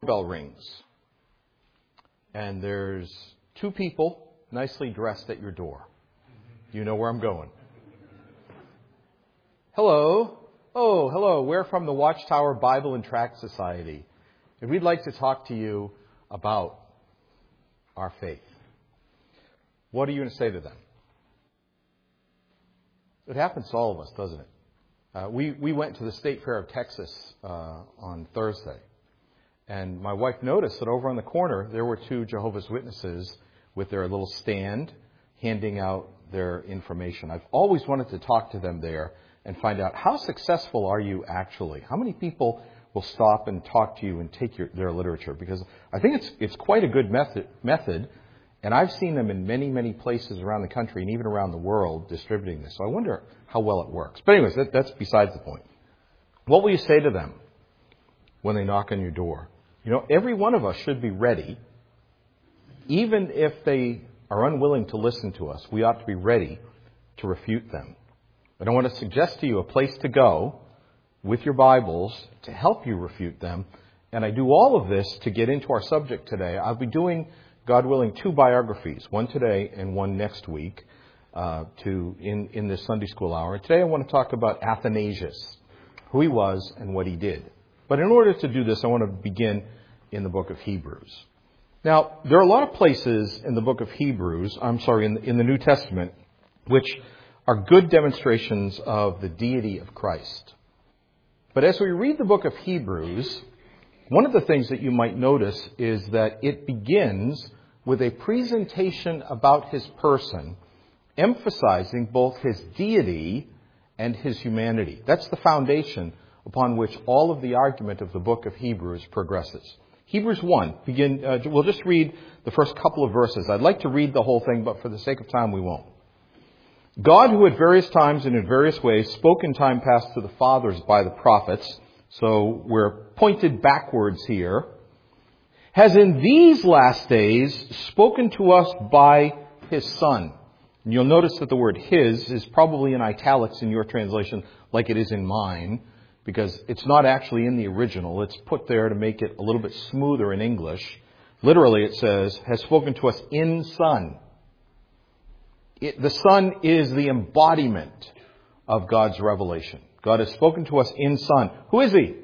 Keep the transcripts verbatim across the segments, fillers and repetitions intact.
Bell rings, and there's two people nicely dressed at your door. You know where I'm going. Hello. Oh, hello. We're from the Watchtower Bible and Tract Society, and we'd like to talk to you about our faith. What are you going to say to them? It happens to all of us, doesn't it? Uh, we, we went to the State Fair of Texas uh, on Thursday. And my wife noticed that over on the corner, there were two Jehovah's Witnesses with their little stand handing out their information. I've always wanted to talk to them there and find out, how successful are you actually? How many people will stop and talk to you and take your, their literature? Because I think it's it's quite a good method, method, and I've seen them in many, many places around the country and even around the world distributing this. So I wonder how well it works. But anyways, that, that's besides the point. What will you say to them when they knock on your door? You know, every one of us should be ready. Even if they are unwilling to listen to us, we ought to be ready to refute them. But I want to suggest to you a place to go with your Bibles to help you refute them. And I do all of this to get into our subject today. I'll be doing, God willing, two biographies, one today and one next week, uh, to in, in this Sunday school hour. Today I want to talk about Athanasius, who he was and what he did. But in order to do this, I want to begin in the book of Hebrews. Now, there are a lot of places in the book of Hebrews, I'm sorry, in the, in the New Testament, which are good demonstrations of the deity of Christ. But as we read the book of Hebrews, one of the things that you might notice is that it begins with a presentation about his person, emphasizing both his deity and his humanity. That's the foundation upon which all of the argument of the book of Hebrews progresses. Hebrews one, begin. Uh, we'll just read the first couple of verses. I'd like to read the whole thing, but for the sake of time, we won't. God, who at various times and in various ways spoke in time past to the fathers by the prophets, so we're pointed backwards here, has in these last days spoken to us by his Son. And you'll notice that the word his is probably in italics in your translation, like it is in mine, because it's not actually in the original. It's put there to make it a little bit smoother in English. Literally, it says, has spoken to us in Son. It, the Son is the embodiment of God's revelation. God has spoken to us in Son. Who is he?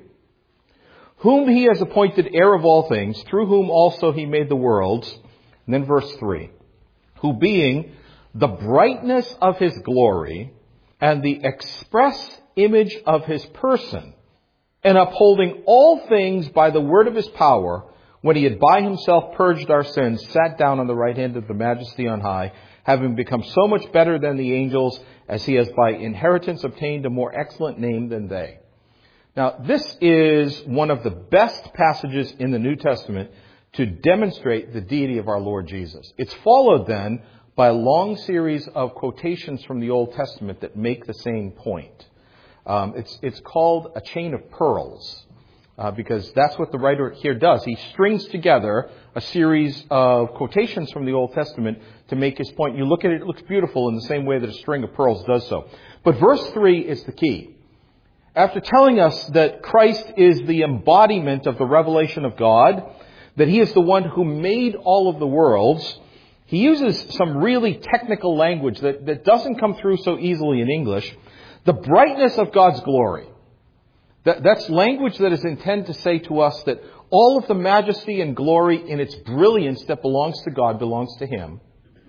Whom he has appointed heir of all things, through whom also he made the worlds. And then verse three. Who being the brightness of his glory and the express image of his person, and upholding all things by the word of his power, when he had by himself purged our sins, sat down on the right hand of the majesty on high, having become so much better than the angels, as he has by inheritance obtained a more excellent name than they. Now, this is one of the best passages in the New Testament to demonstrate the deity of our Lord Jesus. It's followed then by a long series of quotations from the Old Testament that make the same point. Um, it's, it's called a chain of pearls, uh, because that's what the writer here does. He strings together a series of quotations from the Old Testament to make his point. You look at it, it looks beautiful in the same way that a string of pearls does so. But verse three is the key. After telling us that Christ is the embodiment of the revelation of God, that he is the one who made all of the worlds, he uses some really technical language that, that doesn't come through so easily in English. The brightness of God's glory. That, that's language that is intended to say to us that all of the majesty and glory in its brilliance that belongs to God belongs to him.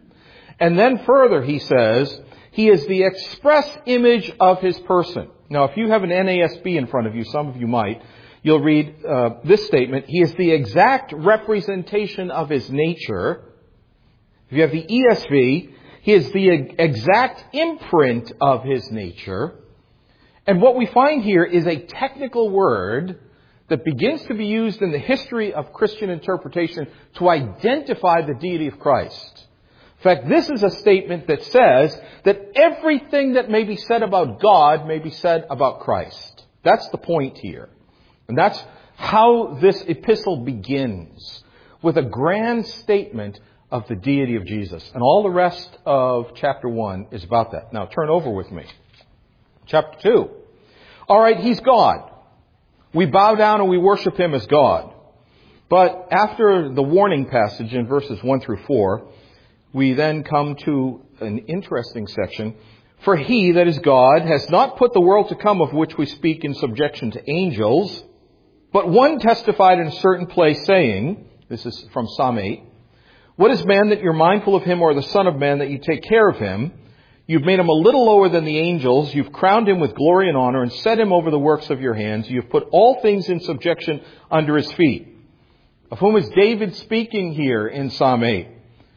And then further, he says, he is the express image of his person. Now, if you have an N A S B in front of you, some of you might, you'll read uh, this statement. He is the exact representation of his nature. If you have the E S V, he is the exact imprint of his nature. And what we find here is a technical word that begins to be used in the history of Christian interpretation to identify the deity of Christ. In fact, this is a statement that says that everything that may be said about God may be said about Christ. That's the point here. And that's how this epistle begins, with a grand statement of the deity of Jesus. And all the rest of chapter one is about that. Now turn over with me. Chapter two. All right, he's God. We bow down and we worship him as God. But after the warning passage in verses one through four, we then come to an interesting section. For he, that is God, has not put the world to come of which we speak in subjection to angels, but one testified in a certain place, saying, this is from Psalm eight, what is man that you're mindful of him, or the son of man that you take care of him? You've made him a little lower than the angels. You've crowned him with glory and honor and set him over the works of your hands. You've put all things in subjection under his feet. Of whom is David speaking here in Psalm eight?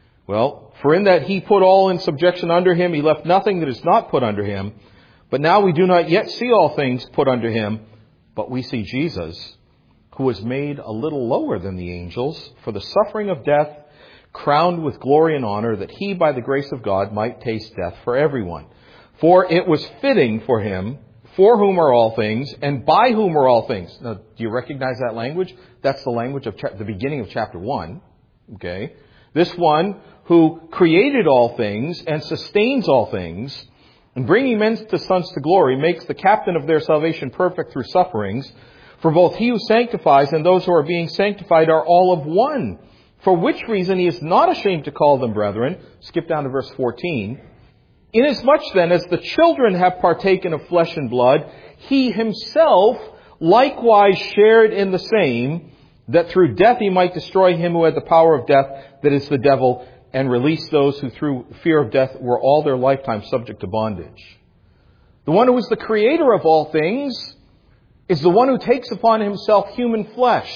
Well, for in that he put all in subjection under him, he left nothing that is not put under him. But now we do not yet see all things put under him, but we see Jesus, who was made a little lower than the angels for the suffering of death, crowned with glory and honor, that he, by the grace of God, might taste death for everyone. For it was fitting for him, for whom are all things, and by whom are all things. Now, do you recognize that language? That's the language of cha- the beginning of chapter one. Okay? This one who created all things and sustains all things, and bringing men to sons to glory, makes the captain of their salvation perfect through sufferings. For both he who sanctifies and those who are being sanctified are all of one. For which reason he is not ashamed to call them brethren. Skip down to verse fourteen. Inasmuch then as the children have partaken of flesh and blood, he himself likewise shared in the same, that through death he might destroy him who had the power of death, that is the devil, and release those who through fear of death were all their lifetime subject to bondage. The one who is the creator of all things is the one who takes upon himself human flesh.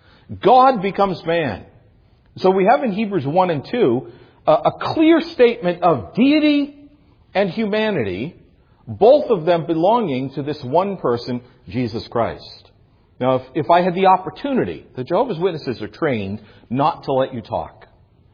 God becomes man. So we have in Hebrews one and two uh, a clear statement of deity and humanity, both of them belonging to this one person, Jesus Christ. Now, if, if I had the opportunity, the Jehovah's Witnesses are trained not to let you talk.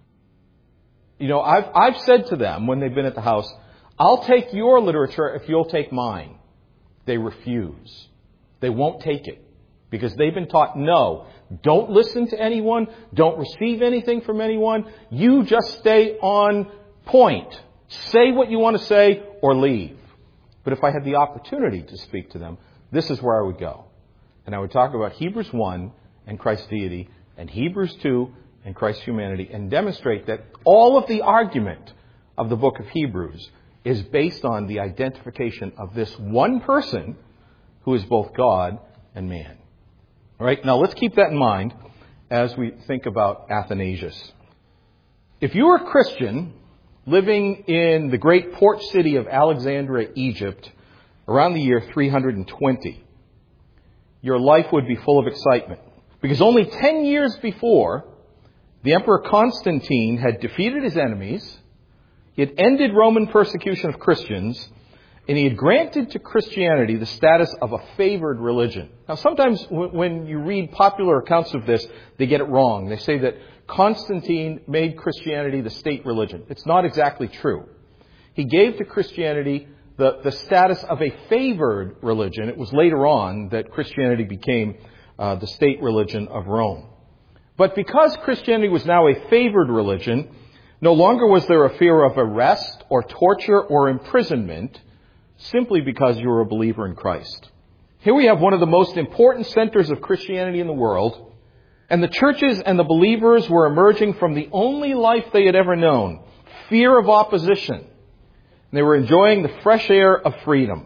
You know, I've, I've said to them when they've been at the house, I'll take your literature if you'll take mine. They refuse. They won't take it because they've been taught, no, don't listen to anyone. Don't receive anything from anyone. You just stay on point. Say what you want to say or leave. But if I had the opportunity to speak to them, this is where I would go. And I would talk about Hebrews one and Christ's deity, and Hebrews two and Christ's humanity, and demonstrate that all of the argument of the book of Hebrews is based on the identification of this one person who is both God and man. All right, now let's keep that in mind as we think about Athanasius. If you were a Christian living in the great port city of Alexandria, Egypt, around the year three hundred twenty, your life would be full of excitement. Because only ten years before, the Emperor Constantine had defeated his enemies, he had ended Roman persecution of Christians, and he had granted to Christianity the status of a favored religion. Now, sometimes when you read popular accounts of this, they get it wrong. They say that Constantine made Christianity the state religion. It's not exactly true. He gave to Christianity the, the status of a favored religion. It was later on that Christianity became uh, the state religion of Rome. But because Christianity was now a favored religion, no longer was there a fear of arrest or torture or imprisonment simply because you were a believer in Christ. Here we have one of the most important centers of Christianity in the world, and the churches and the believers were emerging from the only life they had ever known, fear of opposition. And they were enjoying the fresh air of freedom.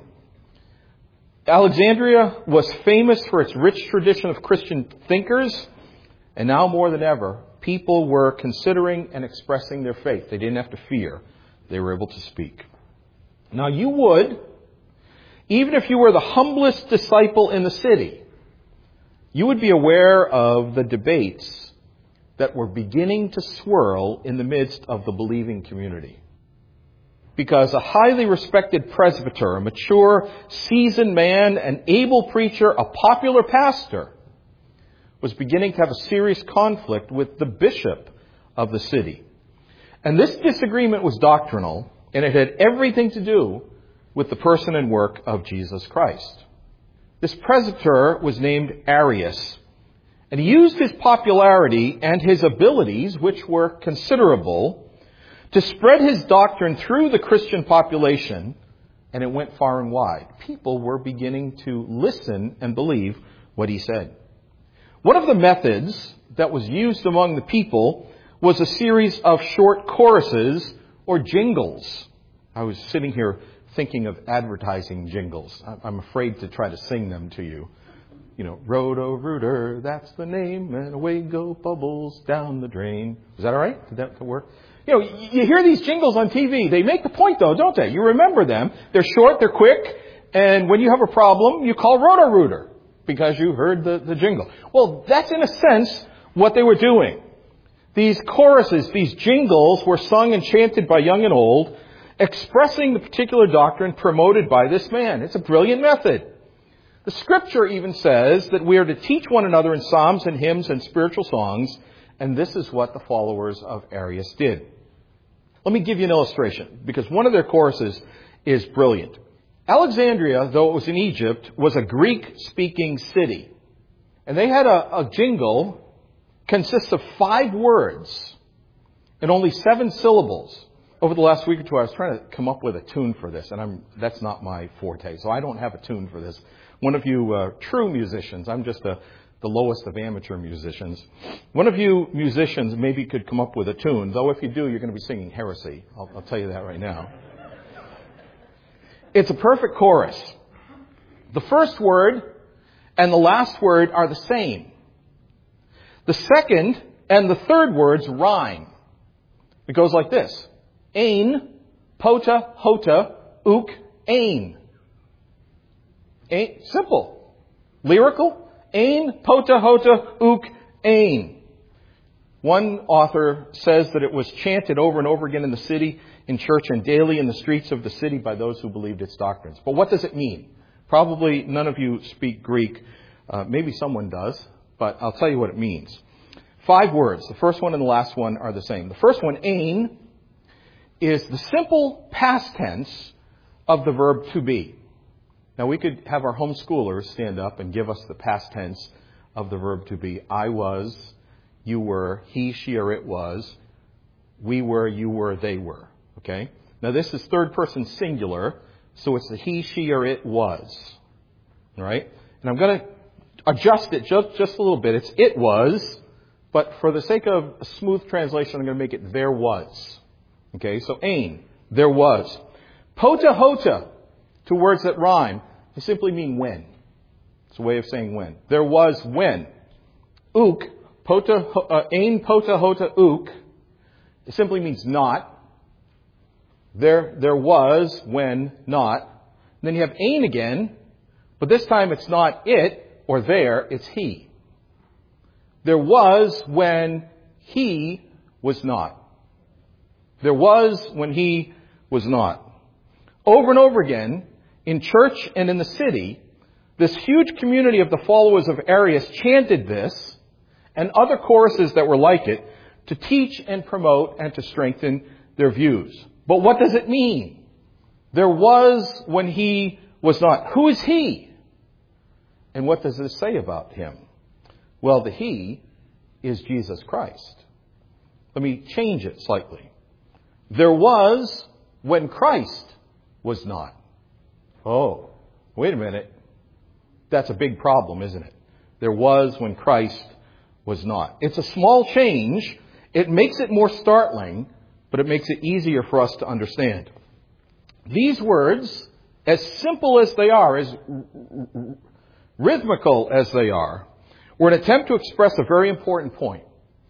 Alexandria was famous for its rich tradition of Christian thinkers, and now more than ever, people were considering and expressing their faith. They didn't have to fear. They were able to speak. Now you would, even if you were the humblest disciple in the city, you would be aware of the debates that were beginning to swirl in the midst of the believing community. Because a highly respected presbyter, a mature, seasoned man, an able preacher, a popular pastor, was beginning to have a serious conflict with the bishop of the city. And this disagreement was doctrinal, and it had everything to do with the person and work of Jesus Christ. This presbyter was named Arius, and he used his popularity and his abilities, which were considerable, to spread his doctrine through the Christian population, and it went far and wide. People were beginning to listen and believe what he said. One of the methods that was used among the people was a series of short choruses or jingles. I was sitting here thinking of advertising jingles. I'm afraid to try to sing them to you. You know, Roto-Rooter, that's the name, and away go bubbles down the drain. Is that all right? Did that work? You know, you hear these jingles on T V. They make the point, though, don't they? You remember them. They're short, they're quick, and when you have a problem, you call Roto-Rooter because you heard the, the jingle. Well, that's in a sense what they were doing. These choruses, these jingles were sung and chanted by young and old, expressing the particular doctrine promoted by this man. It's a brilliant method. The Scripture even says that we are to teach one another in psalms and hymns and spiritual songs, and this is what the followers of Arius did. Let me give you an illustration, because one of their choruses is brilliant. Alexandria, though it was in Egypt, was a Greek-speaking city. And they had a, a jingle consists of five words and only seven syllables. Over the last week or two, I was trying to come up with a tune for this, and I'm, that's not my forte, so I don't have a tune for this. One of you uh, true musicians, I'm just a, the lowest of amateur musicians. One of you musicians maybe could come up with a tune, though if you do, you're going to be singing heresy. I'll, I'll tell you that right now. It's a perfect chorus. The first word and the last word are the same. The second and the third words rhyme. It goes like this. Ain, pota, hota, uk, ain. Ain, simple. Lyrical. Ain, pota, hota, uk, ain. One author says that it was chanted over and over again in the city, in church, and daily in the streets of the city by those who believed its doctrines. But what does it mean? Probably none of you speak Greek. Uh, maybe someone does, but I'll tell you what it means. Five words. The first one and the last one are the same. The first one, ain, is the simple past tense of the verb to be. Now, we could have our homeschoolers stand up and give us the past tense of the verb to be. I was, you were, he, she, or it was, we were, you were, they were. Okay? Now, this is third person singular, so it's the he, she, or it was. All right? And I'm going to adjust it just, just a little bit. It's it was, but for the sake of a smooth translation, I'm going to make it there was. Okay? So, ain, there was. Pota, hota, two words that rhyme. They simply mean when. It's a way of saying when. There was when. Uk, pota, uh, ain, pota, hota, uk. It simply means not. There, there was when not. And then you have ain again, but this time it's not it or there, it's he. There was when he was not. There was when he was not. Over and over again, in church and in the city, this huge community of the followers of Arius chanted this and other choruses that were like it to teach and promote and to strengthen their views. But what does it mean? There was when he was not. Who is he? And what does this say about him? Well, the he is Jesus Christ. Let me change it slightly. There was when Christ was not. Oh, wait a minute. That's a big problem, isn't it? There was when Christ was not. It's a small change. It makes it more startling, but it makes it easier for us to understand. These words, as simple as they are, as r- rhythmical as they are, were an attempt to express a very important point.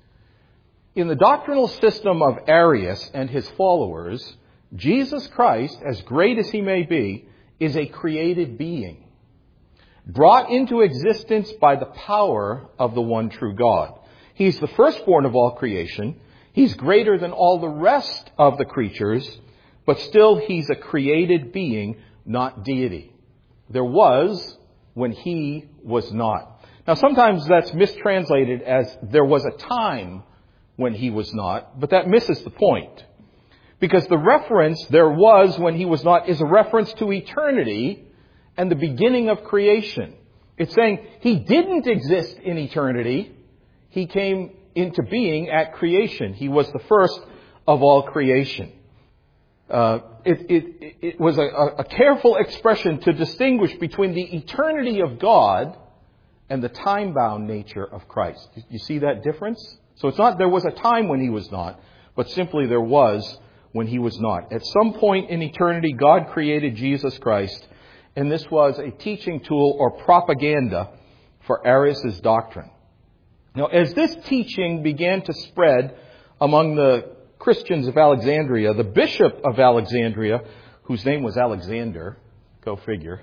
In the doctrinal system of Arius and his followers, Jesus Christ, as great as he may be, is a created being, brought into existence by the power of the one true God. He's the firstborn of all creation. He's greater than all the rest of the creatures, but still he's a created being, not deity. There was when he was not. Now, sometimes that's mistranslated as there was a time when he was not, but that misses the point. Because the reference, there was when he was not, is a reference to eternity and the beginning of creation. It's saying he didn't exist in eternity. He came into being at creation. He was the first of all creation. Uh, it, it, it was a, a careful expression to distinguish between the eternity of God and the time-bound nature of Christ. You see that difference? So it's not there was a time when he was not, but simply there was when he was not. At some point in eternity, God created Jesus Christ, and this was a teaching tool or propaganda for Arius' doctrine. Now, as this teaching began to spread among the Christians of Alexandria, the bishop of Alexandria, whose name was Alexander, go figure,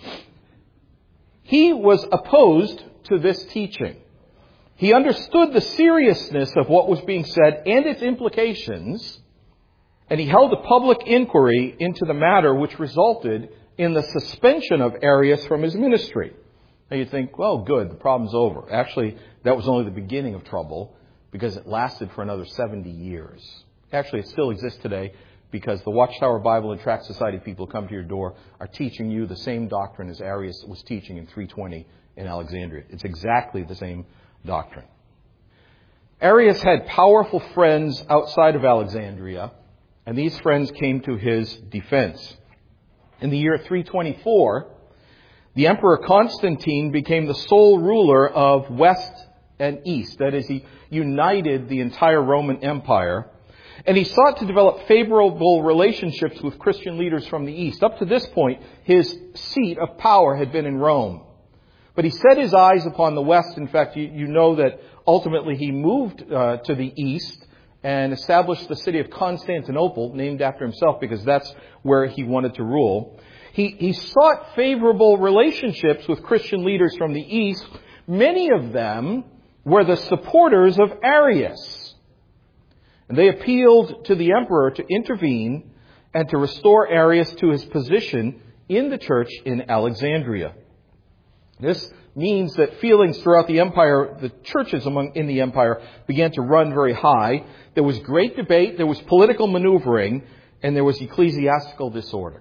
he was opposed to this teaching. He understood the seriousness of what was being said and its implications, and he held a public inquiry into the matter, which resulted in the suspension of Arius from his ministry. Now you think, well, good, the problem's over. Actually, that was only the beginning of trouble, because it lasted for another seventy years. Actually, it still exists today, because the Watchtower Bible and Tract Society people come to your door are teaching you the same doctrine as Arius was teaching in three twenty in Alexandria. It's exactly the same doctrine. Arius had powerful friends outside of Alexandria, and these friends came to his defense. In the year three twenty-four, the Emperor Constantine became the sole ruler of West and East. That is, he united the entire Roman Empire. And he sought to develop favorable relationships with Christian leaders from the East. Up to this point, his seat of power had been in Rome. But he set his eyes upon the West. In fact, you, you know that ultimately he moved uh, to the East and established the city of Constantinople, named after himself, because that's where he wanted to rule. He, he sought favorable relationships with Christian leaders from the East. Many of them were the supporters of Arius. And they appealed to the emperor to intervene and to restore Arius to his position in the church in Alexandria. This means that feelings throughout the empire, the churches among in the empire, began to run very high. There was great debate, there was political maneuvering, and there was ecclesiastical disorder.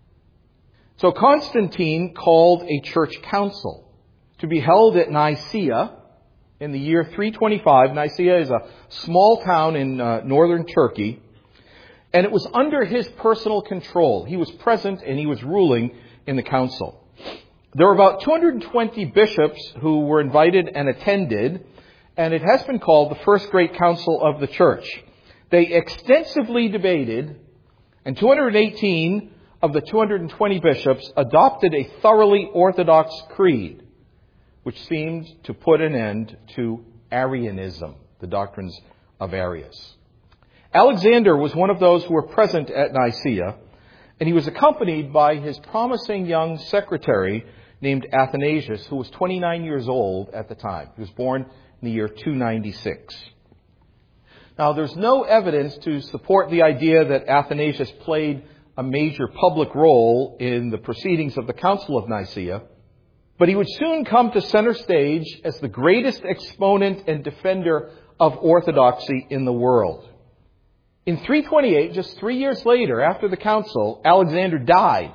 So Constantine called a church council to be held at Nicaea in the year three twenty-five. Nicaea is a small town in uh, northern Turkey, and it was under his personal control. He was present and he was ruling in the council. There were about two hundred twenty bishops who were invited and attended, and it has been called the first great council of the church. They extensively debated, and two hundred eighteen of the two hundred twenty bishops adopted a thoroughly orthodox creed, which seemed to put an end to Arianism, the doctrines of Arius. Alexander was one of those who were present at Nicaea, and he was accompanied by his promising young secretary named Athanasius, who was twenty-nine years old at the time. He was born in the year two ninety-six. Now, there's no evidence to support the idea that Athanasius played a major public role in the proceedings of the Council of Nicaea, but he would soon come to center stage as the greatest exponent and defender of orthodoxy in the world. In three twenty-eight, just three years later, after the council, Alexander died.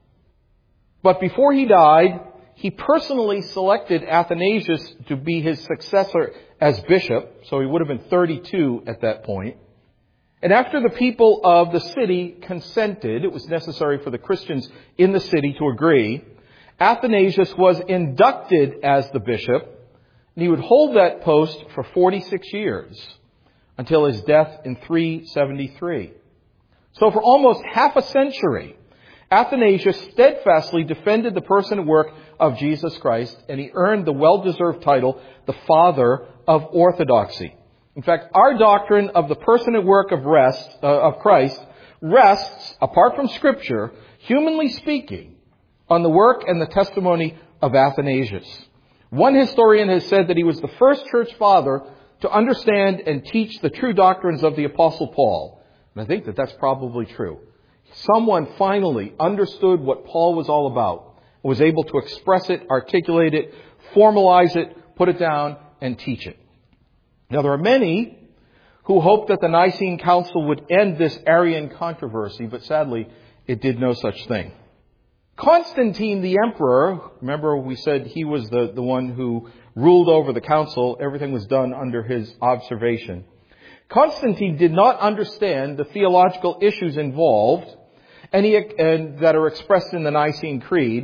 But before he died, he personally selected Athanasius to be his successor as bishop, so he would have been thirty-two at that point. And after the people of the city consented, it was necessary for the Christians in the city to agree, Athanasius was inducted as the bishop, and he would hold that post for forty-six years until his death in three seventy-three. So for almost half a century, Athanasius steadfastly defended the person and work of Jesus Christ, and he earned the well-deserved title, the Father of Orthodoxy. In fact, our doctrine of the person and work of rest uh, of Christ rests, apart from Scripture, humanly speaking, on the work and the testimony of Athanasius. One historian has said that he was the first church father to understand and teach the true doctrines of the Apostle Paul. And I think that that's probably true. Someone finally understood what Paul was all about, and was able to express it, articulate it, formalize it, put it down, and teach it. Now, there are many who hoped that the Nicene Council would end this Arian controversy, but sadly, it did no such thing. Constantine the emperor, remember we said he was the, the one who ruled over the council. Everything was done under his observation. Constantine did not understand the theological issues involved and, he, and that are expressed in the Nicene Creed,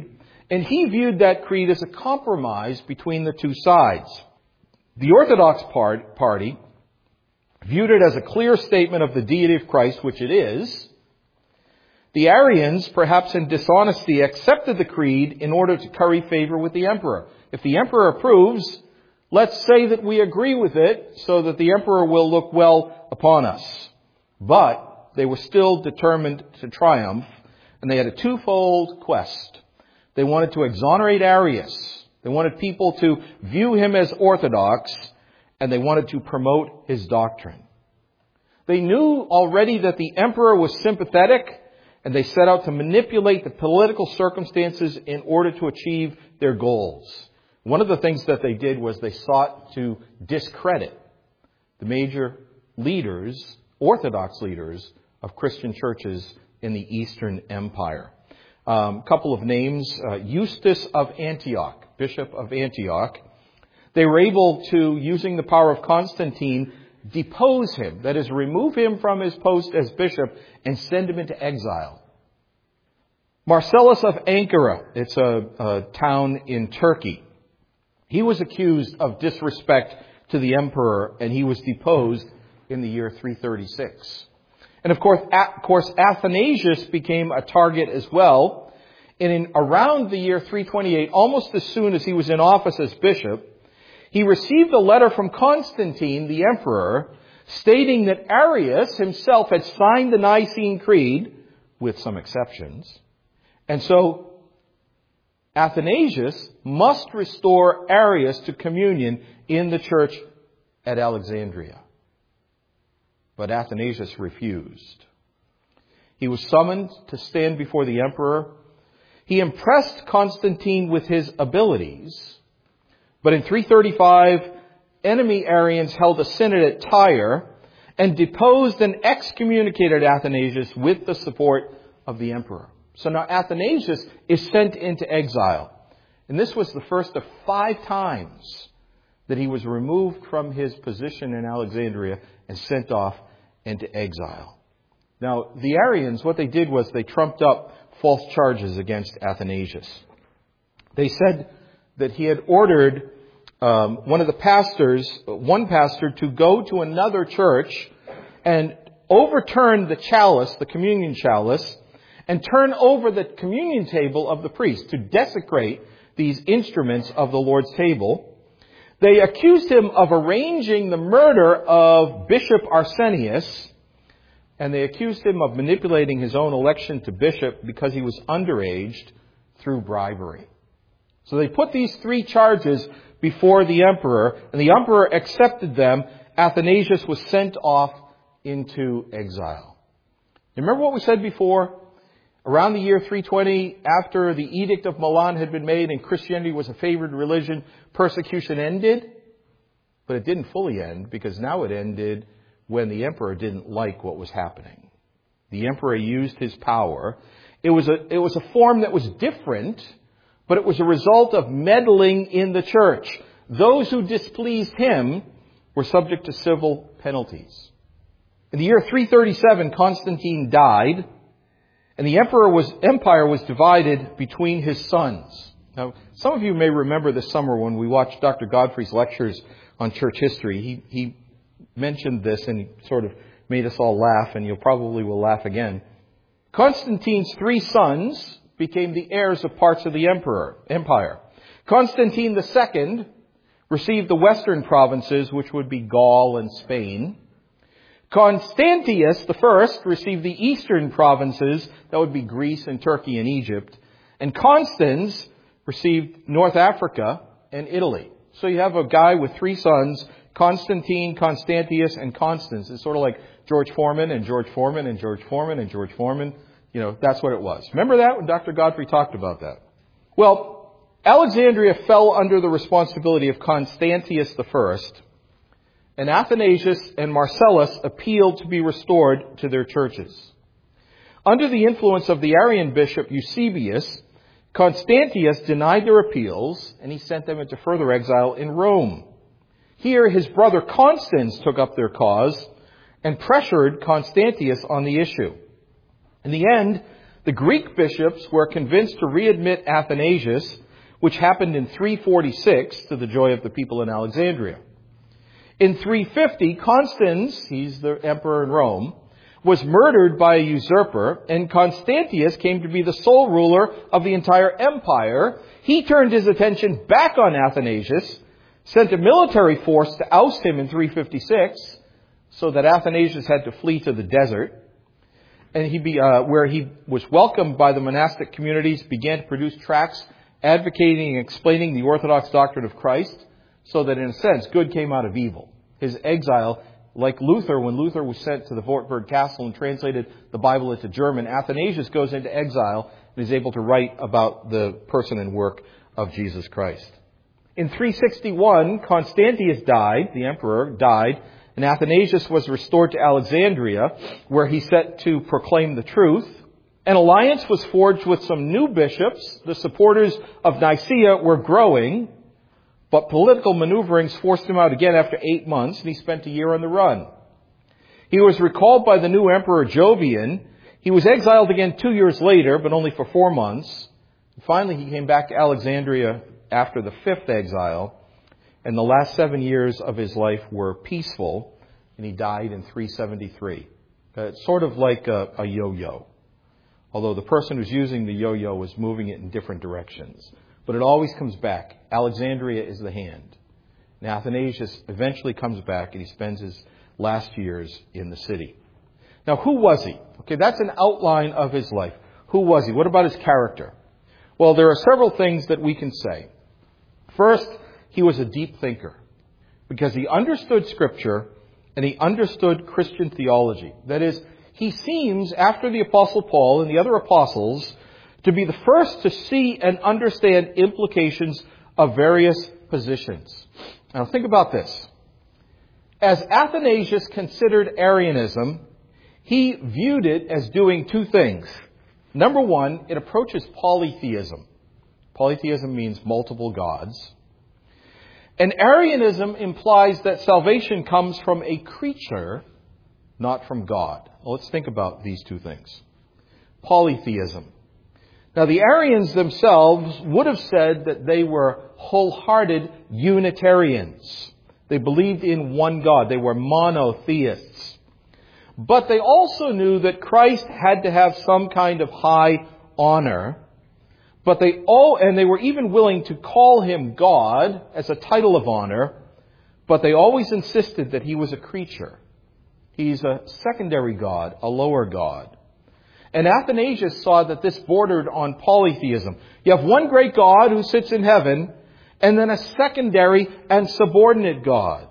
And he viewed that creed as a compromise between the two sides. The Orthodox part, party viewed it as a clear statement of the deity of Christ, which it is. The Arians, perhaps in dishonesty, accepted the creed in order to curry favor with the emperor. If the emperor approves, let's say that we agree with it so that the emperor will look well upon us. But they were still determined to triumph, and they had a twofold quest. They wanted to exonerate Arius. They wanted people to view him as orthodox, and they wanted to promote his doctrine. They knew already that the emperor was sympathetic, and they set out to manipulate the political circumstances in order to achieve their goals. One of the things that they did was they sought to discredit the major leaders, Orthodox leaders, of Christian churches in the Eastern Empire. A um, couple of names, uh, Eustace of Antioch, Bishop of Antioch. They were able to, using the power of Constantine, depose him, that is, remove him from his post as bishop and send him into exile. Marcellus of Ankara, it's a, a town in Turkey. He was accused of disrespect to the emperor, and he was deposed in the year three thirty-six. And of course, of course, Athanasius became a target as well. And in around the year three twenty-eight, almost as soon as he was in office as bishop, he received a letter from Constantine, the emperor, stating that Arius himself had signed the Nicene Creed, with some exceptions. And so Athanasius must restore Arius to communion in the church at Alexandria. But Athanasius refused. He was summoned to stand before the emperor. He impressed Constantine with his abilities. But in three thirty-five, enemy Arians held a synod at Tyre and deposed and excommunicated Athanasius with the support of the emperor. So now Athanasius is sent into exile. And this was the first of five times that he was removed from his position in Alexandria and sent off into exile. Now, the Arians, what they did was they trumped up false charges against Athanasius. They said that he had ordered um, one of the pastors, one pastor, to go to another church and overturn the chalice, the communion chalice, and turn over the communion table of the priest, to desecrate these instruments of the Lord's table. They accused him of arranging the murder of Bishop Arsenius, and they accused him of manipulating his own election to bishop because he was underage through bribery. So they put these three charges before the emperor, and the emperor accepted them. Athanasius was sent off into exile. Remember what we said before? Around the year three twenty, after the Edict of Milan had been made and Christianity was a favored religion, persecution ended. But it didn't fully end, because now it ended when the emperor didn't like what was happening. The emperor used his power. It was a, it was a form that was different, but it was a result of meddling in the church. Those who displeased him were subject to civil penalties. In the year three thirty-seven, Constantine died. And the emperor was, empire was divided between his sons. Now, some of you may remember this summer when we watched Doctor Godfrey's lectures on church history. He, he mentioned this and he sort of made us all laugh, and you probably will laugh again. Constantine's three sons became the heirs of parts of the emperor, empire. Constantine the Second received the western provinces, which would be Gaul and Spain. Constantius the First received the eastern provinces, that would be Greece and Turkey and Egypt. And Constans received North Africa and Italy. So you have a guy with three sons, Constantine, Constantius, and Constans. It's sort of like George Foreman and George Foreman and George Foreman and George Foreman. You know, that's what it was. Remember that when Doctor Godfrey talked about that? Well, Alexandria fell under the responsibility of Constantius the First. And Athanasius and Marcellus appealed to be restored to their churches. Under the influence of the Arian bishop Eusebius, Constantius denied their appeals, and he sent them into further exile in Rome. Here, his brother Constans took up their cause and pressured Constantius on the issue. In the end, The Greek bishops were convinced to readmit Athanasius, which happened in three forty-six to the joy of the people in Alexandria. In three fifty, Constans, he's the emperor in Rome, was murdered by a usurper, and Constantius came to be the sole ruler of the entire empire. He turned his attention back on Athanasius, sent a military force to oust him in three fifty-six, so that Athanasius had to flee to the desert, and he be, uh, where he was welcomed by the monastic communities, began to produce tracts advocating and explaining the orthodox doctrine of Christ, so that in a sense, good came out of evil. His exile, like Luther, when Luther was sent to the Wartburg Castle and translated the Bible into German, Athanasius goes into exile and is able to write about the person and work of Jesus Christ. In three sixty-one, Constantius died, the emperor died, and Athanasius was restored to Alexandria, where he set to proclaim the truth. An alliance was forged with some new bishops. The supporters of Nicaea were growing, but political maneuverings forced him out again after eight months, and he spent a year on the run. He was recalled by the new emperor Jovian. He was exiled again two years later, but only for four months. Finally, he came back to Alexandria after the fifth exile, and the last seven years of his life were peaceful, and he died in three seventy-three. Uh, it's sort of like a, a yo-yo, although the person who's using the yo-yo was moving it in different directions. But it always comes back. Alexandria is the hand. And Athanasius eventually comes back, and he spends his last years in the city. Now, who was he? Okay, that's an outline of his life. Who was he? What about his character? Well, there are several things that we can say. First, he was a deep thinker, because he understood Scripture and he understood Christian theology. That is, he seems, after the Apostle Paul and the other apostles, to be the first to see and understand implications of various positions. Now think about this. As Athanasius considered Arianism, he viewed it as doing two things. Number one, it approaches polytheism. Polytheism means multiple gods. And Arianism implies that salvation comes from a creature, not from God. Well, let's think about these two things. Polytheism. Now, the Arians themselves would have said that they were wholehearted Unitarians. They believed in one God. They were monotheists. But they also knew that Christ had to have some kind of high honor. But they all, and they were even willing to call him God as a title of honor, but they always insisted that he was a creature. He's a secondary God, a lower God. And Athanasius saw that this bordered on polytheism. You have one great God who sits in heaven, and then a secondary and subordinate God.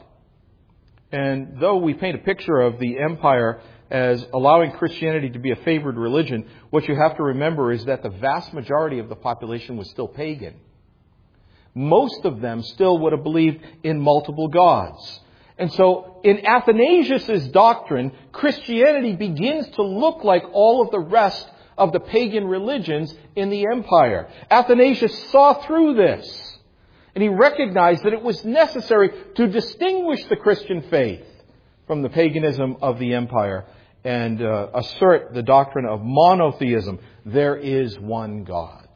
And though we paint a picture of the empire as allowing Christianity to be a favored religion, what you have to remember is that the vast majority of the population was still pagan. Most of them still would have believed in multiple gods. And so in Athanasius' doctrine, Christianity begins to look like all of the rest of the pagan religions in the empire. Athanasius saw through this, and he recognized that it was necessary to distinguish the Christian faith from the paganism of the empire and uh, assert the doctrine of monotheism. There is one God.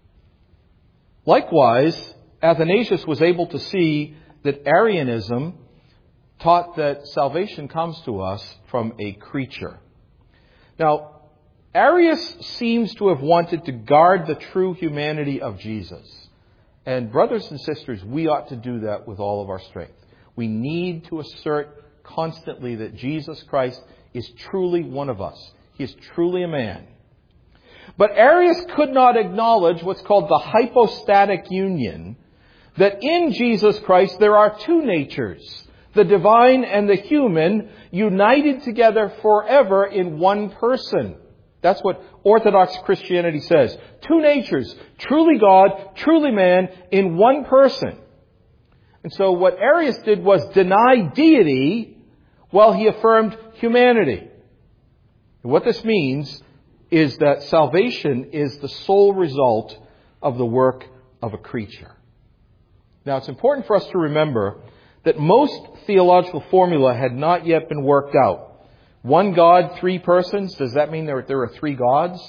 Likewise, Athanasius was able to see that Arianism taught that salvation comes to us from a creature. Now, Arius seems to have wanted to guard the true humanity of Jesus. And brothers and sisters, we ought to do that with all of our strength. We need to assert constantly that Jesus Christ is truly one of us. He is truly a man. But Arius could not acknowledge what's called the hypostatic union, that in Jesus Christ there are two natures, the divine and the human, united together forever in one person. That's what Orthodox Christianity says. Two natures, truly God, truly man, in one person. And so what Arius did was deny deity while he affirmed humanity. And what this means is that salvation is the sole result of the work of a creature. Now, it's important for us to remember that most theological formula had not yet been worked out. One God, three persons. Does that mean there, there are three gods?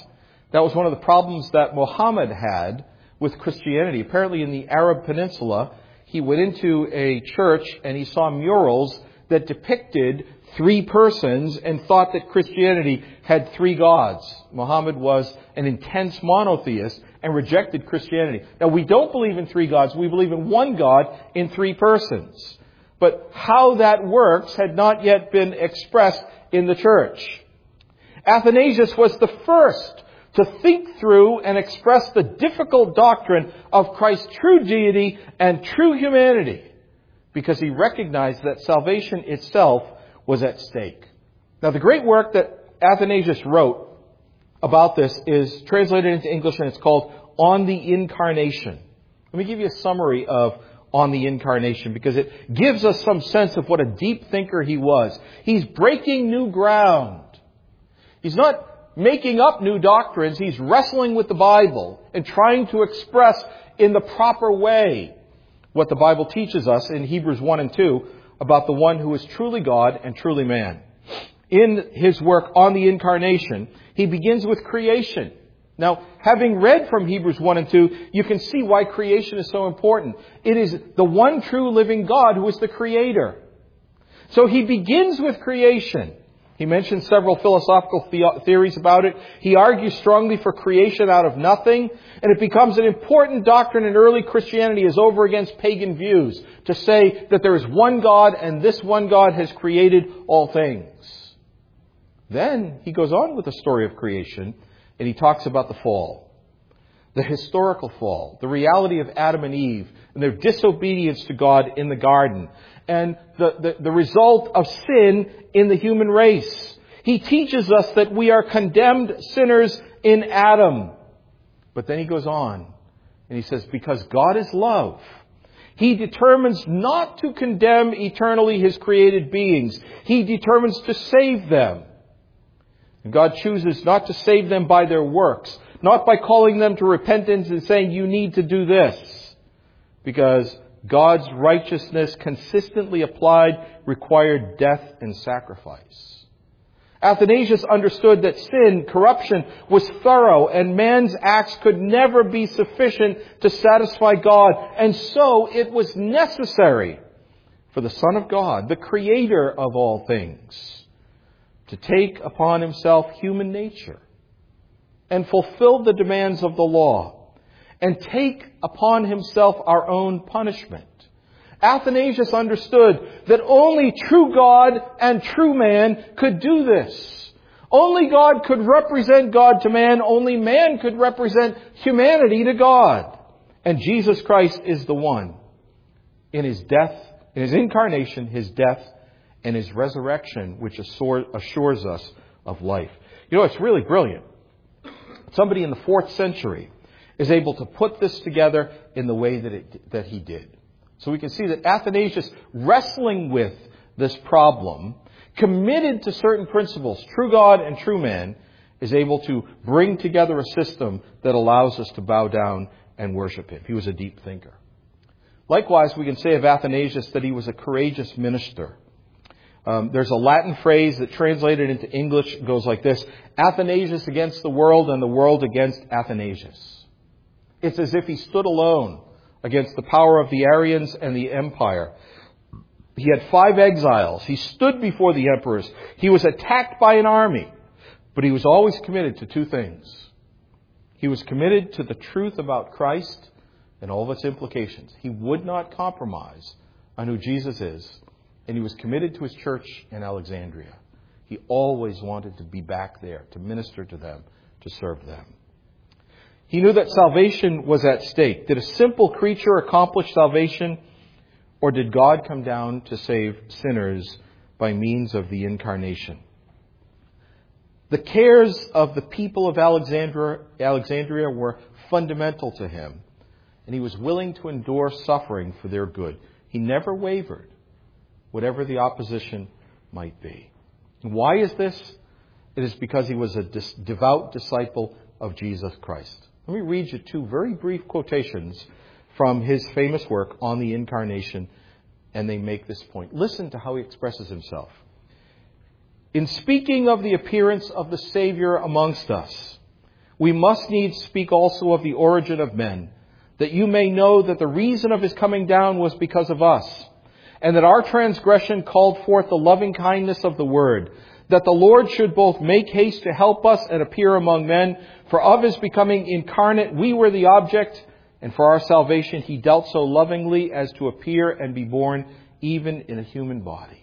That was one of the problems that Muhammad had with Christianity. Apparently in the Arab Peninsula, he went into a church and he saw murals that depicted three persons and thought that Christianity had three gods. Muhammad was an intense monotheist and rejected Christianity. Now, we don't believe in three gods. We believe in one God in three persons. But how that works had not yet been expressed in the church. Athanasius was the first to think through and express the difficult doctrine of Christ's true deity and true humanity, because he recognized that salvation itself was at stake. Now, the great work that Athanasius wrote about this is translated into English, and it's called On the Incarnation. Let me give you a summary of On the Incarnation, because it gives us some sense of what a deep thinker he was. He's breaking new ground. He's not making up new doctrines. He's wrestling with the Bible and trying to express in the proper way what the Bible teaches us in Hebrews one and two about the one who is truly God and truly man. In his work On the Incarnation, he begins with creation. Now, having read from Hebrews one and two, you can see why creation is so important. It is the one true living God who is the creator. So he begins with creation. He mentions several philosophical the- theories about it. He argues strongly for creation out of nothing. And it becomes an important doctrine in early Christianity as over against pagan views, to say that there is one God and this one God has created all things. Then he goes on with the story of creation, and he talks about the fall. The historical fall. The reality of Adam and Eve and their disobedience to God in the garden. And the, the, the result of sin in the human race. He teaches us that we are condemned sinners in Adam. But then he goes on and he says, because God is love, He determines not to condemn eternally His created beings. He determines to save them. And God chooses not to save them by their works, not by calling them to repentance and saying, you need to do this. Because God's righteousness consistently applied required death and sacrifice. Athanasius understood that sin, corruption, was thorough and man's acts could never be sufficient to satisfy God. And so it was necessary for the Son of God, the Creator of all things, to take upon Himself human nature and fulfill the demands of the law and take upon Himself our own punishment. Athanasius understood that only true God and true man could do this. Only God could represent God to man. Only man could represent humanity to God. And Jesus Christ is the one. In His death, in His incarnation, His death, and His resurrection, which assures us of life. You know, it's really brilliant. Somebody in the fourth century is able to put this together in the way that it, that he did. So we can see that Athanasius, wrestling with this problem, committed to certain principles, true God and true man, is able to bring together a system that allows us to bow down and worship Him. He was a deep thinker. Likewise, we can say of Athanasius that he was a courageous minister. Um, there's a Latin phrase that translated into English goes like this: Athanasius against the world and the world against Athanasius. It's as if he stood alone against the power of the Arians and the empire. He had five exiles. He stood before the emperors. He was attacked by an army. But he was always committed to two things. He was committed to the truth about Christ and all of its implications. He would not compromise on who Jesus is. And he was committed to his church in Alexandria. He always wanted to be back there, to minister to them, to serve them. He knew that salvation was at stake. Did a simple creature accomplish salvation, or did God come down to save sinners by means of the incarnation? The cares of the people of Alexandria, Alexandria were fundamental to him, and he was willing to endure suffering for their good. He never wavered, whatever the opposition might be. And why is this? It is because he was a devout disciple of Jesus Christ. Let me read you two very brief quotations from his famous work On the Incarnation, and they make this point. Listen to how he expresses himself. In speaking of the appearance of the Savior amongst us, we must needs speak also of the origin of men, that you may know that the reason of his coming down was because of us, and that our transgression called forth the loving kindness of the word, that the Lord should both make haste to help us and appear among men. For of his becoming incarnate we were the object, and for our salvation he dealt so lovingly as to appear and be born even in a human body.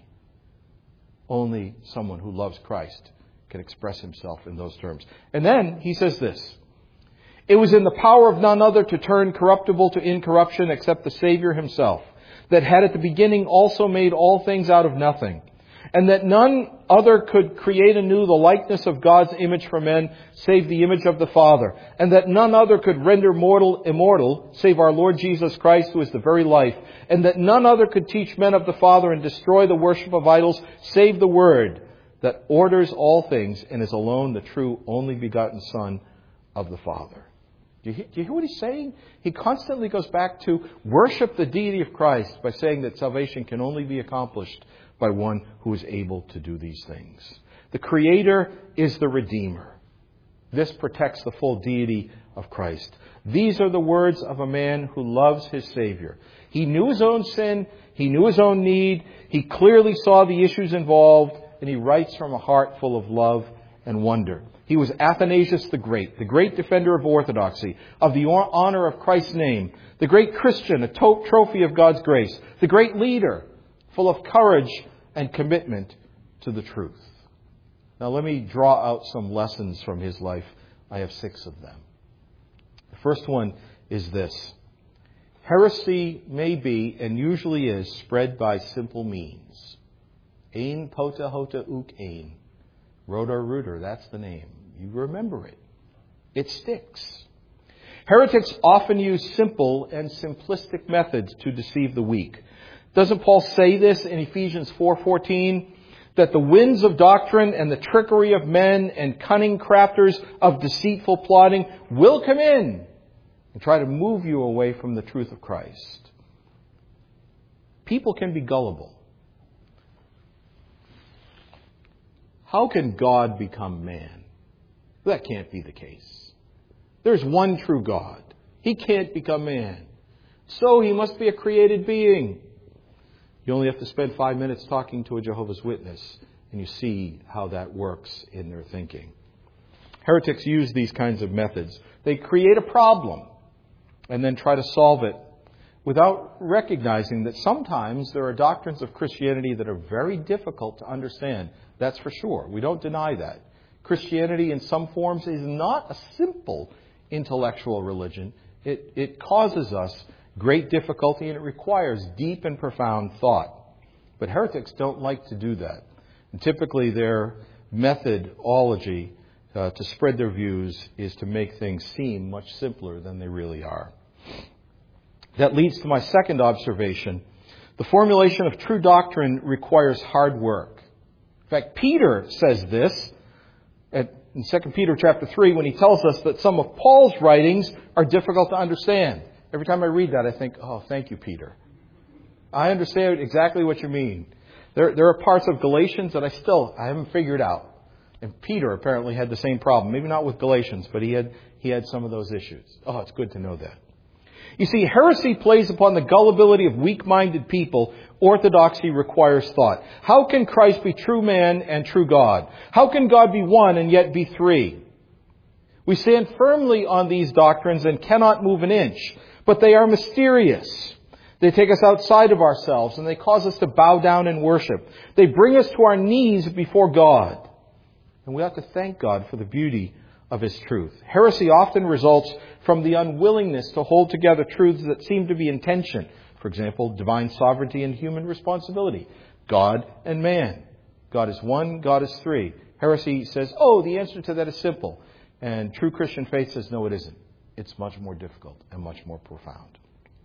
Only someone who loves Christ can express himself in those terms. And then he says this: it was in the power of none other to turn corruptible to incorruption except the Savior himself, that had at the beginning also made all things out of nothing, and that none other could create anew the likeness of God's image for men, save the image of the Father, and that none other could render mortal immortal, save our Lord Jesus Christ, who is the very life, and that none other could teach men of the Father and destroy the worship of idols, save the Word, that orders all things and is alone the true only begotten Son of the Father. Do you, hear, do you hear what he's saying? He constantly goes back to worship the deity of Christ by saying that salvation can only be accomplished by one who is able to do these things. The Creator is the Redeemer. This protects the full deity of Christ. These are the words of a man who loves his Savior. He knew his own sin. He knew his own need. He clearly saw the issues involved. And he writes from a heart full of love and wonder. He was Athanasius the Great, the great defender of orthodoxy, of the honor of Christ's name, the great Christian, a to- trophy of God's grace, the great leader, full of courage and commitment to the truth. Now let me draw out some lessons from his life. I have six of them. The first one is this: heresy may be, and usually is, spread by simple means. Ein pota hota uk ein. Rotor Rooter, that's the name. You remember it. It sticks. Heretics often use simple and simplistic methods to deceive the weak. Doesn't Paul say this in Ephesians four fourteen? That the winds of doctrine and the trickery of men and cunning crafters of deceitful plotting will come in and try to move you away from the truth of Christ. People can be gullible. How can God become man? That can't be the case. There's one true God. He can't become man. So he must be a created being. You only have to spend five minutes talking to a Jehovah's Witness, and you see how that works in their thinking. Heretics use these kinds of methods. They create a problem and then try to solve it without recognizing that sometimes there are doctrines of Christianity that are very difficult to understand. That's for sure. We don't deny that. Christianity in some forms is not a simple intellectual religion. It, it causes us great difficulty and it requires deep and profound thought. But heretics don't like to do that. And typically their methodology uh, to spread their views is to make things seem much simpler than they really are. That leads to my second observation. The formulation of true doctrine requires hard work. In fact, Peter says this at, in Second Peter chapter three when he tells us that some of Paul's writings are difficult to understand. Every time I read that, I think, oh, thank you, Peter. I understand exactly what you mean. There, there are parts of Galatians that I still I haven't figured out. And Peter apparently had the same problem. Maybe not with Galatians, but he had he had some of those issues. Oh, it's good to know that. You see, heresy plays upon the gullibility of weak-minded people. Orthodoxy requires thought. How can Christ be true man and true God? How can God be one and yet be three? We stand firmly on these doctrines and cannot move an inch, but they are mysterious. They take us outside of ourselves and they cause us to bow down and worship. They bring us to our knees before God. And we ought to thank God for the beauty of His truth. Heresy often results from the unwillingness to hold together truths that seem to be in tension. For example, divine sovereignty and human responsibility. God and man. God is one, God is three. Heresy says, oh, the answer to that is simple. And true Christian faith says, no, it isn't. It's much more difficult and much more profound.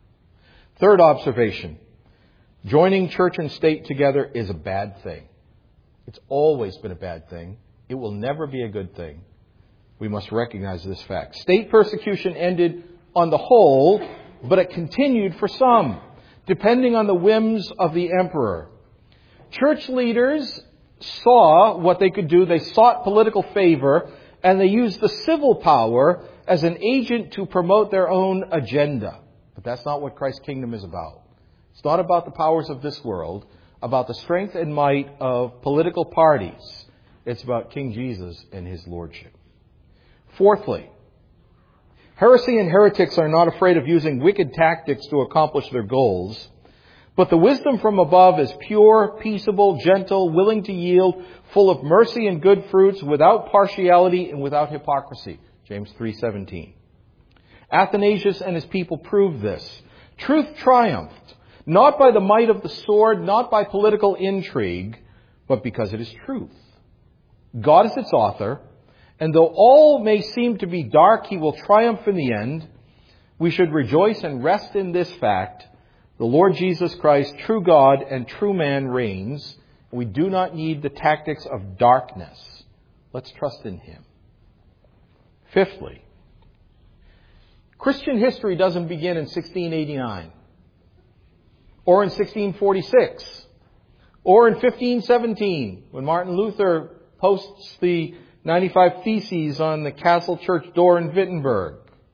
Third observation. Joining church and state together is a bad thing. It's always been a bad thing. It will never be a good thing. We must recognize this fact. State persecution ended on the whole, but it continued for some, depending on the whims of the emperor. Church leaders saw what they could do. They sought political favor, and they use the civil power as an agent to promote their own agenda. But that's not what Christ's kingdom is about. It's not about the powers of this world, about the strength and might of political parties. It's about King Jesus and His lordship. Fourthly, heresy and heretics are not afraid of using wicked tactics to accomplish their goals, but the wisdom from above is pure, peaceable, gentle, willing to yield, full of mercy and good fruits, without partiality and without hypocrisy. James three seventeen. Athanasius and his people proved this. Truth triumphed, not by the might of the sword, not by political intrigue, but because it is truth. God is its author, and though all may seem to be dark, He will triumph in the end. We should rejoice and rest in this fact. The Lord Jesus Christ, true God and true man, reigns. We do not need the tactics of darkness. Let's trust in Him. Fifthly, Christian history doesn't begin in sixteen eighty-nine, or in sixteen forty-six, or in fifteen seventeen, when Martin Luther posts the ninety-five Theses on the castle church door in Wittenberg.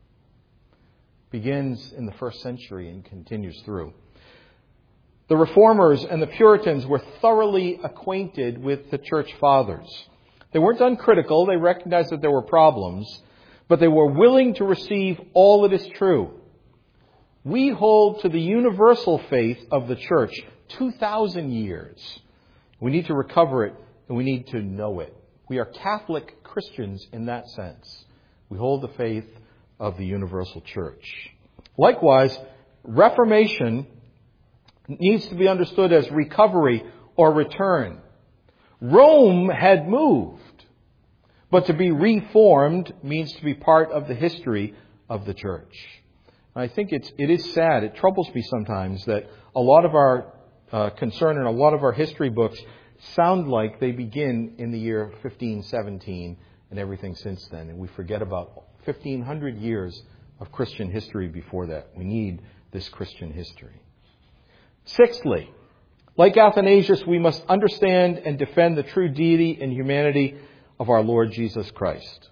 Begins in the first century and continues through. The Reformers and the Puritans were thoroughly acquainted with the church fathers. They weren't uncritical. They recognized that there were problems, but they were willing to receive all that is true. We hold to the universal faith of the church two thousand years. We need to recover it, and we need to know it. We are Catholic Christians in that sense. We hold the faith of the universal church. Likewise, Reformation needs to be understood as recovery or return. Rome had moved, but to be reformed means to be part of the history of the church. And I think it's, it is sad, it troubles me sometimes that a lot of our uh, concern and a lot of our history books sound like they begin in the year fifteen seventeen and everything since then. And we forget about fifteen hundred years of Christian history before that. We need this Christian history. Sixthly, like Athanasius, we must understand and defend the true deity and humanity of our Lord Jesus Christ.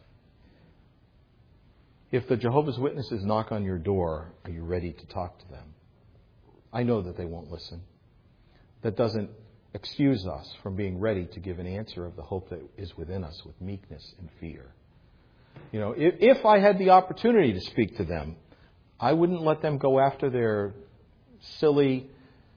If the Jehovah's Witnesses knock on your door, are you ready to talk to them? I know that they won't listen. That doesn't excuse us from being ready to give an answer of the hope that is within us with meekness and fear. You know, if, if I had the opportunity to speak to them, I wouldn't let them go after their silly,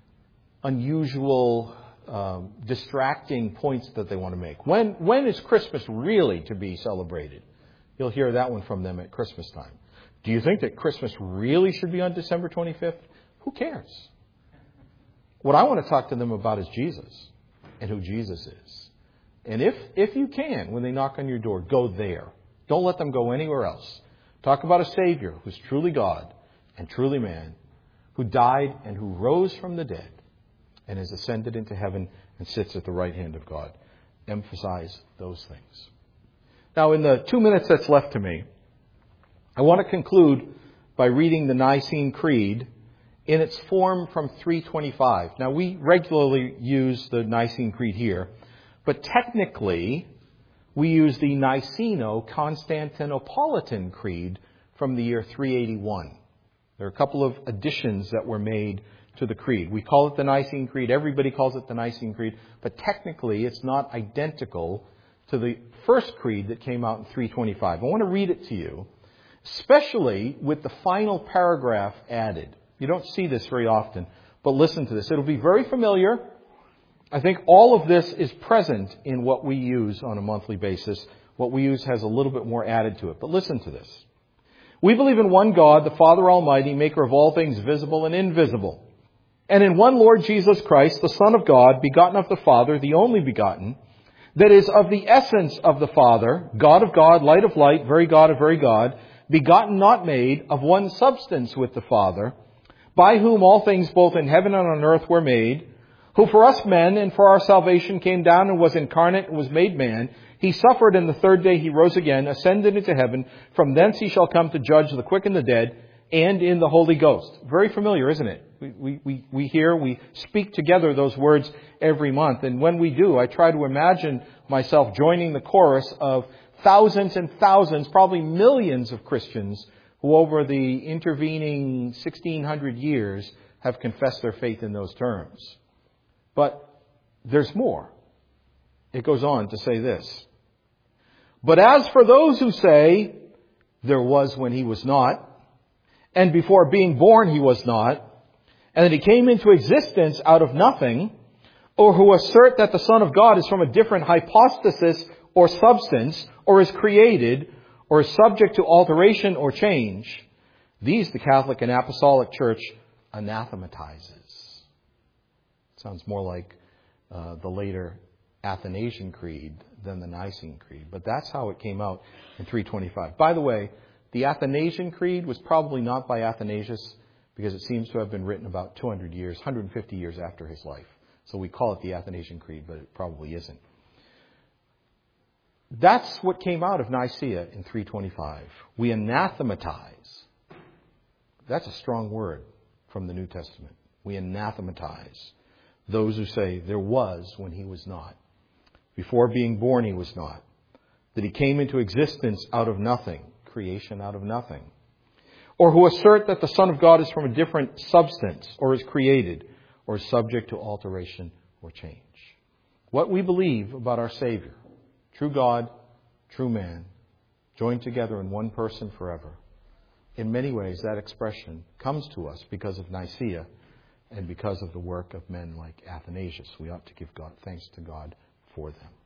unusual, um, distracting points that they want to make. When when is Christmas really to be celebrated? You'll hear that one from them at Christmas time. Do you think that Christmas really should be on December twenty-fifth? Who cares? What I want to talk to them about is Jesus and who Jesus is. And if if you can, when they knock on your door, go there. Don't let them go anywhere else. Talk about a Savior who's truly God and truly man, who died and who rose from the dead and has ascended into heaven and sits at the right hand of God. Emphasize those things. Now, in the two minutes that's left to me, I want to conclude by reading the Nicene Creed in its form from three twenty-five. Now, we regularly use the Nicene Creed here, but technically, we use the Niceno-Constantinopolitan Creed from the year three eighty-one. There are a couple of additions that were made to the Creed. We call it the Nicene Creed. Everybody calls it the Nicene Creed. But technically, it's not identical to the first Creed that came out in three twenty-five. I want to read it to you, especially with the final paragraph added. You don't see this very often, but listen to this. It'll be very familiar. I think all of this is present in what we use on a monthly basis. What we use has a little bit more added to it. But listen to this. We believe in one God, the Father Almighty, maker of all things visible and invisible. And in one Lord Jesus Christ, the Son of God, begotten of the Father, the only begotten, that is of the essence of the Father, God of God, light of light, very God of very God, begotten not made, of one substance with the Father, by whom all things both in heaven and on earth were made, who for us men and for our salvation came down and was incarnate and was made man. He suffered, and the third day he rose again, ascended into heaven. From thence he shall come to judge the quick and the dead, and in the Holy Ghost. Very familiar, isn't it? We, we, we, we hear, we speak together those words every month. And when we do, I try to imagine myself joining the chorus of thousands and thousands, probably millions of Christians who over the intervening sixteen hundred years have confessed their faith in those terms. But there's more. It goes on to say this. But as for those who say, there was when he was not, and before being born he was not, and that he came into existence out of nothing, or who assert that the Son of God is from a different hypostasis or substance, or is created, or is subject to alteration or change, these the Catholic and Apostolic Church anathematizes. Sounds more like uh, the later Athanasian Creed than the Nicene Creed. But that's how it came out in three twenty-five. By the way, the Athanasian Creed was probably not by Athanasius because it seems to have been written about two hundred years, one hundred fifty years after his life. So we call it the Athanasian Creed, but it probably isn't. That's what came out of Nicaea in three twenty-five. We anathematize. That's a strong word from the New Testament. We anathematize those who say there was when he was not. Before being born he was not. That he came into existence out of nothing. Creation out of nothing. Or who assert that the Son of God is from a different substance, or is created, or is subject to alteration or change. What we believe about our Savior, true God, true man, joined together in one person forever. In many ways, that expression comes to us because of Nicaea and because of the work of men like Athanasius. We ought to give God thanks to God for them.